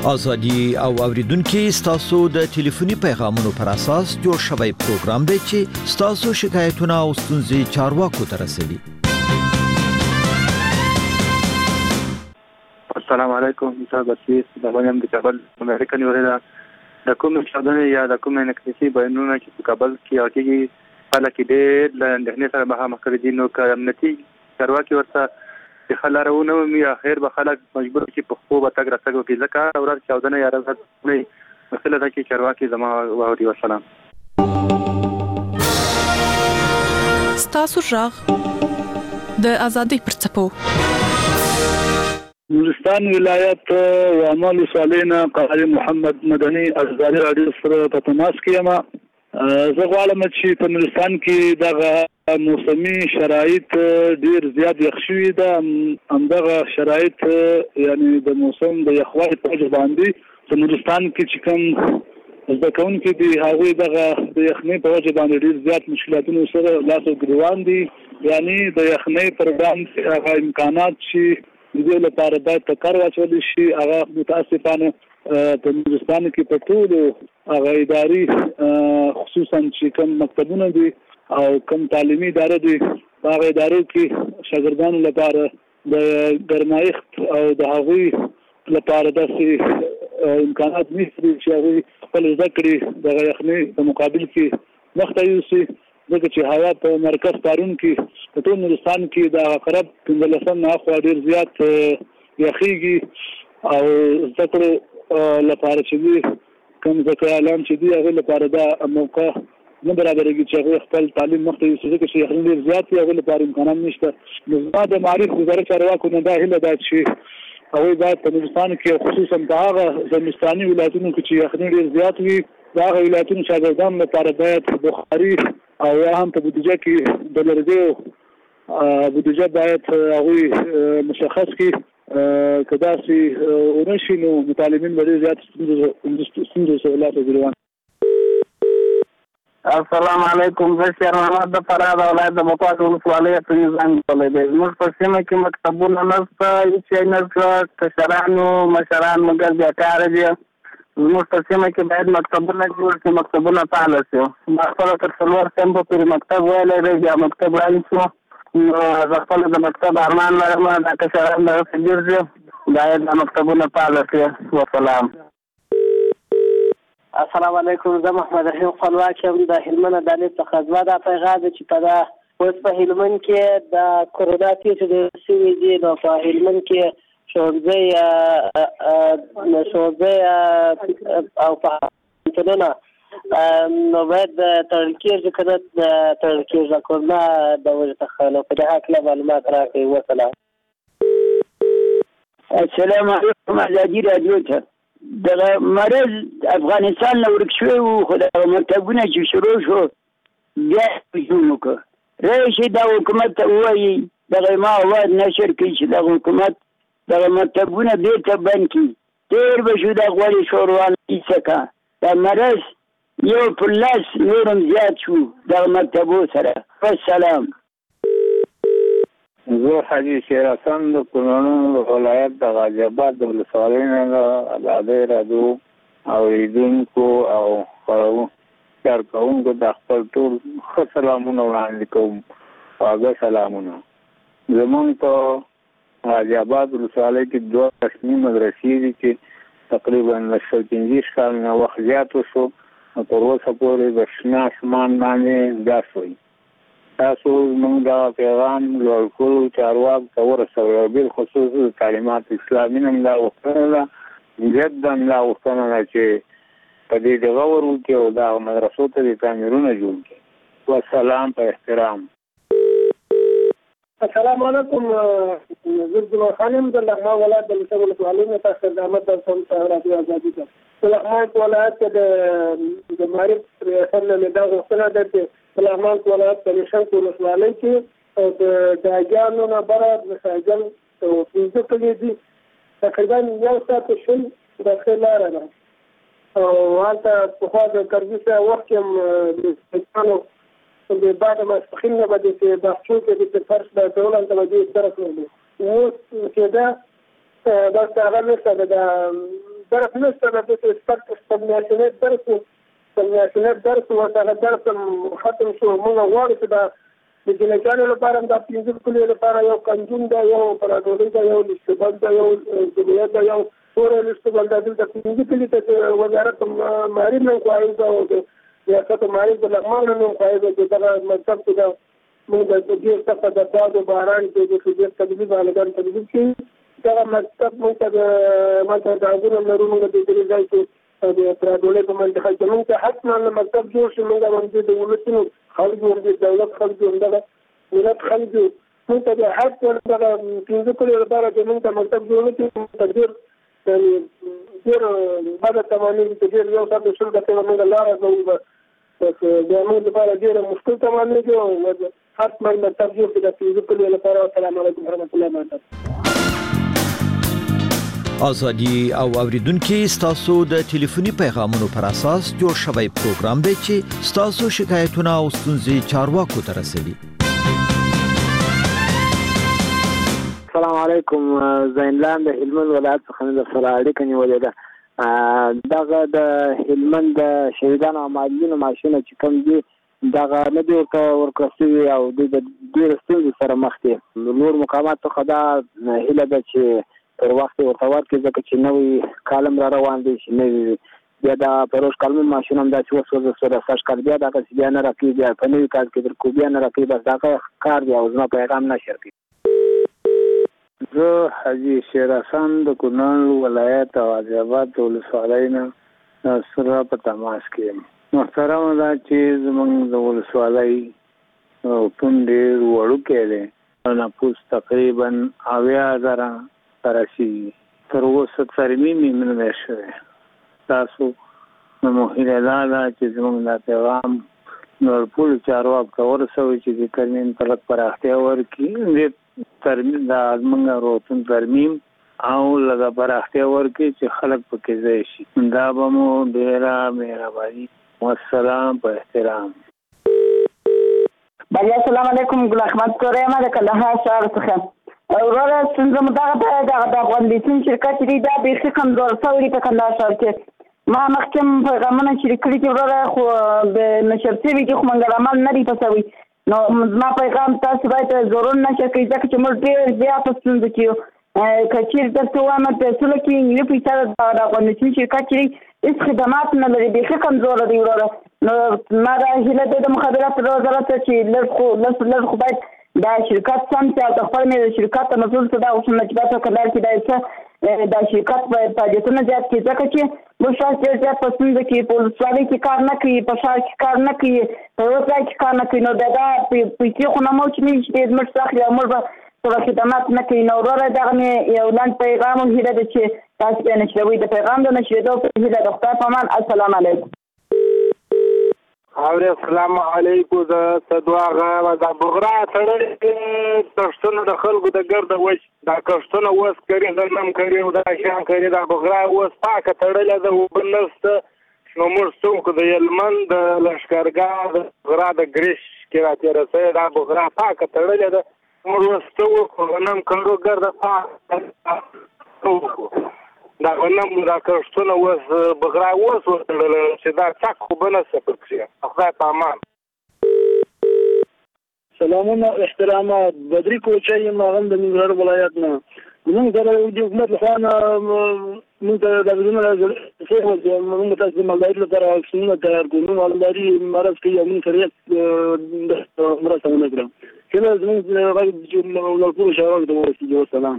ازادي او اوریدونکو ستاسو د ټلیفوني پیغامونو پر اساس جوړ شوی پروګرام دی چې ستاسو شکایتونه او ستونزې چارواکو ته رسوي. السلام علیکم. زه بسیط د باندې د کابل امریکا نیولې د کوم چاودنې یا د کوم انکلیسي بیانونه چې په کابل کې راکېږي خلک ډېر له اندېښنې سره مخامخ کړي دي. نو که امنیتي چارواکي ورته د خلارونه وي اخر به خلک مجبور چې په خو به تګ راتګ وکړي ځکه ورځ چاودنه یا ورځ مسله ده چې چارواکي زما واوري. وسلام. ستاسو غږ د ازادۍ پر څپو. نورستان ولایت وعمل صالحنا قاری محمد مدني ازادي رادیو سره په تماس کې یم. زه غواړم چې په نورستان کې دغه موسمي شرایط ډیر زیات یخ شوي ده. همدغه شرایط یعنی د موسم د یخوالي په وجه باندې په نورستان کې چې کوم زده کوونکي دي هغوی دغه د یخنۍ په وجه باندې ډیر زیات مشکلاتونو سره لاس او ګریوان دي. یعنی د یخنۍ پر وړاندې هغه امکانات چې د دې لپاره باید په کار واچول شي هغه متاسفانه په نورستان کې په ټولو هغه اداري خصوصا چې کوم مکتبونه دي او کوم تعلیمي ادارې دي هغه ادارو کې شاګردانو لپاره د ګرمایښت او د هغوی لپاره داسې امکانات نشته چې هغوی خپل زده کړې د یخنۍ په مقابل کې مخته یوسي. ځکه چې هوا په مرکز پارون کې په ټول نورستان کې د قرب 15 نه خوا ډېر زیات یخېږي او زده کړو لپاره چې کوم ځکه اعلان چې دی هغه لپاره دا موقع نه برابرېږي چې هغه خپل تعلیم مخته یوسي ځکه چې یخنۍ ډېر زیات وي هغه لپاره امکانات نشته. نو زما د معارف وزارت چارواکو نه دا هیله ده چې هغوی باید په نورستان کې خصوصا په هغه زمستاني ولایتونو کې چې یخنۍ ډېر زیات وي د هغه ولایتونو شاګردانو لپاره باید بخاري او یا هم په بودیجه کې د لرګیو بودیجه باید هغوی مشخص کړي. که داسې ونه شي نو متعلمین به ډېر زیات ستونزو سره لاس او ګریوان. السلام علیکم. زه شیر محمد د فراه د ولایت د بکوات ولسوالۍ ته نظام کولی دی. زموږ په سیمه کې مکتبونه نشته هېڅ شی نشته. کشرانو مشران مګر بیکاره دي. زموږ په سیمه کې باید مکتبونه جوړ شي مکتبونه فعاله شي. ما خپله تر 4 سیمه پورې مکتب ویلی دی بیا مکتب رایل شو. نو زه خپله د مکتب ارمان لرم دا کشران دغسې ګرځي باید دا مکتبونه فعاله شي. وسلام. السلام علیکم. زه محمد رحیم خپلواک یم د هلمند عدالت څخه. زما دا پیغام دی چې په دا اوس په هلمند کې د کورونا کیسې ډېر شوي دي نو په هلمند کې ښوونځی او پوهنتونونه نو باید تړل کېږي که نه تړل کېږي کورونا د وجې څخه. نو په دې هکله معلومات راکړئ. وسلام. السلام علیکم. ازادي رادیو ته دغه مرض افغانستان نه ورک شوی و خو دغه مکتبونه چې شروع شو بیا هجوم وکړه. راشي دا حکومت ته ووایي دغه ما اواز نشر کړي چې دغه حکومت دغه مکتبونه بیرته بند کړي. تېر به شو دا غوړې شوروان ایسکه دا مرض یو پر لاس نورم زیات شو دغه مکتبو سره. والسلام. زه حاجي شیر حسن د کونړ ولایت د غازي آباد د ولسوالۍ نه د ازادۍ راډیو اورېدونکو او کارکوونکو د خپل ټول ښه سلامونه وړاندې کوم. خواږه سلامونه. زموږ په غازي آباد ولسوالۍ کې 2 رسمي مدرسې دي چې تقریبا له 15 کال نه وخت زیات وشو نو تر اوسه پورې د شنه اسمان باندې ګاس وي. تاسو موږ دا پیغام لوړ کړو چارواکو ته ورسوئ او بالخصوص د تعلیمات اسلامي نه دا غوښتنه ده جدا دا غوښتنه ده چې په دې دغه ور وکړي او دا مدرسو ته د تعمیرونه جوړ کړي. والسلام په احترام. السلام علیکم. زه ګل خانم د لغمان ولایت د لسه ولسوالۍ نه تاسو ته زحمت درکوم په رادیو ازادي ته. په لغمان ولایت کې د معرف ریاست نه دا غوښتنه ده چې په لغمان ولایت د نشنګ ولسوالۍ کې او د داګانو نه بره د ساجل او 15 کلي دي تقریبا 1 ساعت شل داخله لاره ده او هلته پخوا د کرزي وخت هم د بعد ما استخدام نه بده چې بحثو کې د فرش د ټول انت مدي سره کړو. اوس کې دا څنګه نشته د درس نشته د سپک درس ورته درس ختم شو. موږ غواړو چې د جنګیانو لپاره د 15 کلیو لپاره یو قانون دی، یو پرادولي دی، یو لیستبل دی، یو جمعیت دی، یو ټول لیستبل دی. دلته 15 کلیو ته وزارت معارف نه کوي او ریاست معارف د لغمان نه کوي چې دا مکتب کې دا موږ د دې څخه د باد باران کې د دې تدبیر باندې تدبیر کې دا مکتب موږ ته د اګورو لرونو د دې ځای کې د پرادولي په منځ کې موږ ته حتما مکتب جوړ شي. موږ باندې د ولسونو خلکو د دولت خلکو د ملت خلکو موږ ته حتما د 15 کلیو لپاره چې موږ ته مکتب جوړ کړو. تدبیر ډېر بعد تمامي تدبیر یو څه شول د موږ لاره کوو د موږ لپاره ډېر مشکل تمامي دی. حتما مکتب جوړ کړو د 15 کلیو لپاره. السلام علیکم ورحمۃ اللہ وبرکاتہ. ازادي او اوریدونکو ستاسو د ټلیفوني پیغامونو پر اساس جوړ شوی پروګرام دی چې ستاسو شکایتونه او ستونزې چارواکو ته رسوي. السلام علیکم. زینلان د هلمند ولایت څخه د سره اړیکه نیولې ده. دغه د هلمند د شهیدانو او معلولینو معاشونه چې کوم دي دغه نه دي ورکړل شوي او د ډېرو ستونزو سره مخ دي. نور مقامات څخه دا هیله ده چې پر وخت ورته ورکړي ځکه چې نوی کالم را روان دی چې نوی بیا د پروژ کالم ماشین هم داسې وسوځه سره سږ کال بیا دغسې بیا نه راکوي، بیا په نوي کال کې در کو بیا نه راکوي. بس دغه کار دی او زما پیغام نشر کوي. زه حاجي شیر حسن د کونړ ولایت او عزیاباد ولسوالۍ نه سره په تماس کې یم. محترمه ده چې زموږ د ولسوالۍ پون ډېر وړوکی دی، نفوس تقریبا 70,000 راشي. تر اوسه ترمیم یې نه دی شوی. تاسو نو هیله دا ده چې زموږ دا پیغام نور ټولو چارواکو ته ورسوئ چې د ترمیم ته لږ پراختیا ورکړي. ترمیم دا زموږ روغتون ترمیم او لږه پراختیا ورکړي چې خلک پکې ځای شي. دا به مو ډېره مهرباني. والسلام په احترام. بله السلام علیکم. ګل احمد کورې ما د کندهار ښار څخه. وروره ستونزه مو دغه د افغان لیسین شرکت دی دا بیخي کمزور شوی په کندهار ښار کې. ما مخکې پیغامونه شریک کړي چې وروره خو د نشر شوي دي خو منګل عمل نه دی پسوي. نو ما پیغام تاسو باید ضرور نشر کړئ ځکه چې موږ ډېر زیات په ستونزه کې یو. که چیرې درته ووایم پیسو کې نیمه پیسه د افغان لیسین شرکت چې دی هېڅ خدمات نه لري، بیخي کمزوره دی وروره. نو ما دا هیله دی د مخابراتو وزارت ته چې لږ خو باید دا شرکت سم چې د خپل مې د شرکت ته مسؤل څه دا اوسم نجبات په کندهار کې دا څه دا شرکت په فعالیتونه زیات کړي ځکه چې موږ شاید ډېر زیات په ستونزه کې په ولسوالۍ کې کار نه کوي، په ښار کې کار نه کوي، په یو ځای کې کار نه کوي. نو دا پیسې خو نه موجود نه چې زموږ څخه اخلي او موږ به څه خدمات نه کوي. نو وروره دغه مې یو لنډ پیغام او هیله ده چې تاسو بیا نشروئ. د پیغام د نشرېدو په هیله د خدای په امان. السلام علیکم. السلام علیکم. زه دواغه د بغرا تړلې کښتونه د خلکو د ګرده وچ دا کښتونه اوس کري غنم کري او دا شیان کري. دا بغرا اوس پاکه تړلې ده اوبه نشته. نو موږ څوک د هلمند د لښکرګاه د بغرا د ګریش کې راتېره شوې دا بغرا پاکه تړلې ده. موږ اوس څه وکړو غنم کرو ګرده پاکه وکړو. دا غنم دا کښتونه اوس بغرا اوس وتړل چې دا څک خو به نه څه پکښې. خدای په امان. سلامونه احترامات. بدري کوچی یم هغه د ننګرهار ولایت نه. موږ سره د حکومت لخوا نه موږ ته د بدلون موږ تاسو د مالدارۍ لپاره واکسینونه تیار کړو. موږ مالداري مرض کوي او موږ سره مرسته ونه کړو. کله زموږ غږ ټولو چارواکو ته ورسېږي. والسلام.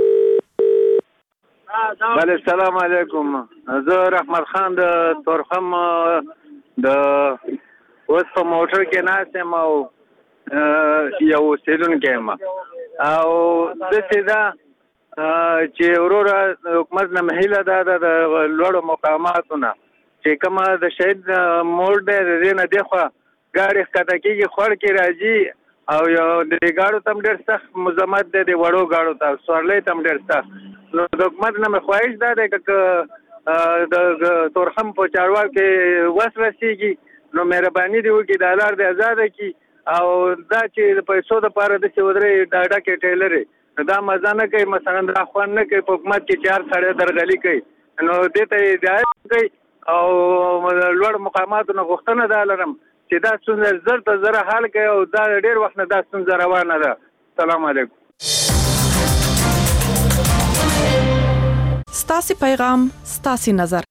بله السلام علیکم. زه رحمت خان د تورخم د اوس په موټر کې ناست یم او یو اوسېدونکی یم او داسې ده چې وروره حکومت نه هیله ده د لوړو مقاماتو نه چې کومه د شهید موړ دی د دې نه دېخوا ګاډي ښکته کېږي خوړ کې راځي او یو د ګاډو ته هم ډېر سخت مزاحمت دی د وړو ګاډو ته سورلۍ ته هم ډېر سخت. نو د حکومت نه مې خواهش دا دی که د تورخم په چارواکو کې وس رسېږي نو مهرباني دې وکړي دا لار دې ازاده کړي او دا چې د پیسو دپاره داسې ودرې ډاډکې ټیلرې دا مزه نه کوي. مثلا دا خوند نه کوي په حکومت کې چې هر سړی درغلي کوي. نو دې ته هدایت کوي او لوړ مقاماتو نه غوښتنه دا لرم چې دا ستونزه زر ته زر حل کړي او دا ډېر وخت نه دا ستونزه روانه ده. سلام علیکم. ستاسو پیغام ستاسو نظر.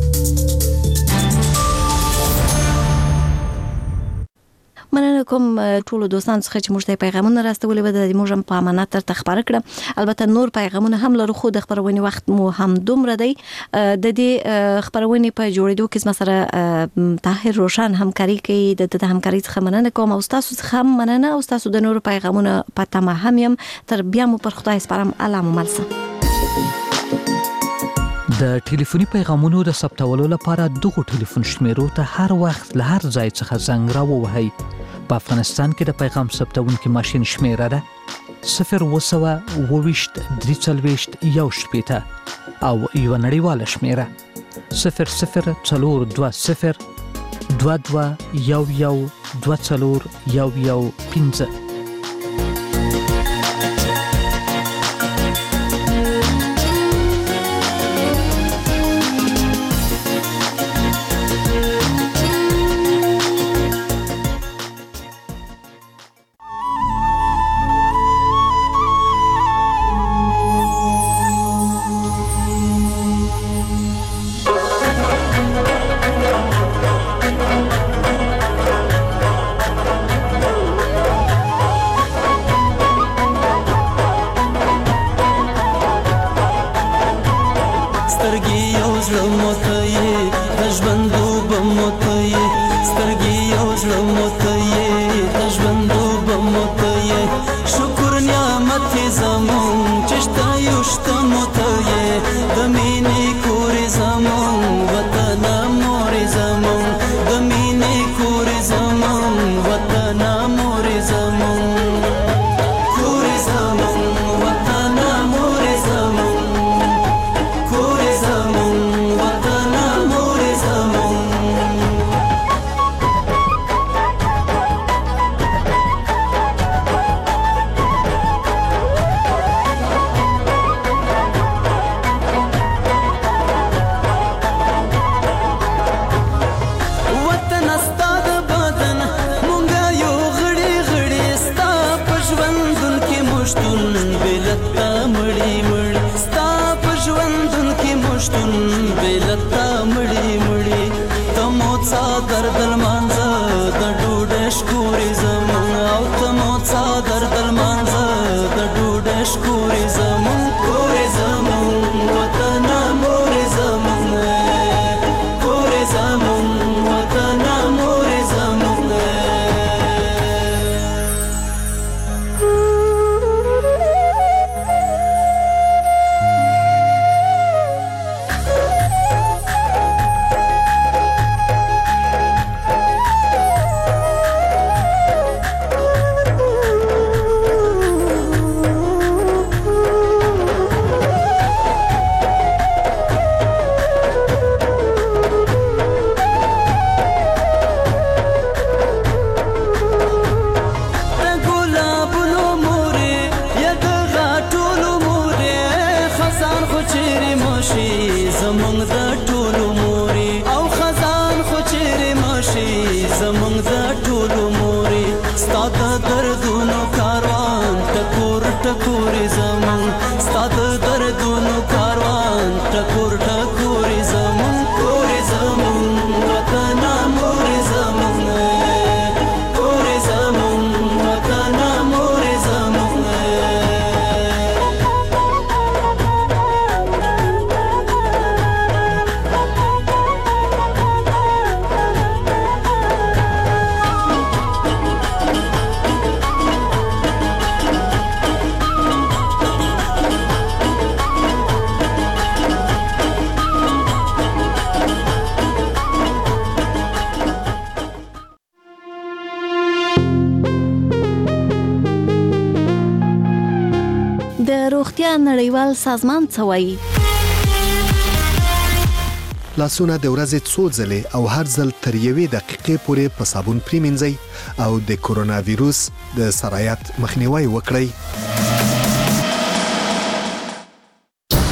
مننه کوم ټولو دوستانو څخه چې موږ ته پیغامونه راستولي و د موږ په امانت تر تخبر کړه. البته نور پیغامونه هم لرو خو د خبرونې وخت مو هم دومره دی. د دې خبرونې په جوړېدو کې سره طاهر روشن همکاري کوي. د همکاري څخه مننه کوم او تاسو څخه هم مننه او تاسو د نور پیغامونه په تمه هم يم. تر بیا مو پر خدای سپارم. الله مو ملسه. د ټلیفوني پیغامونو د ثبتولو لپاره دغه ټلیفون شمیرو ته هر وخت له هر ځای څخه زنګ راووهئ. په افغانستان کې د پیغام ثبتونکي ماشین شمیره ده 022-340-1 او یو نړیواله شمیره 002022112415. روغتیا نړیوال سازمان څه وایي؟ لاسونه د ورځې څو ځلې او هر ځل تر 1 دقیقې پورې په صابون پریمنځئ او د کورونا وایروس د سرایت مخنیوي وکړئ.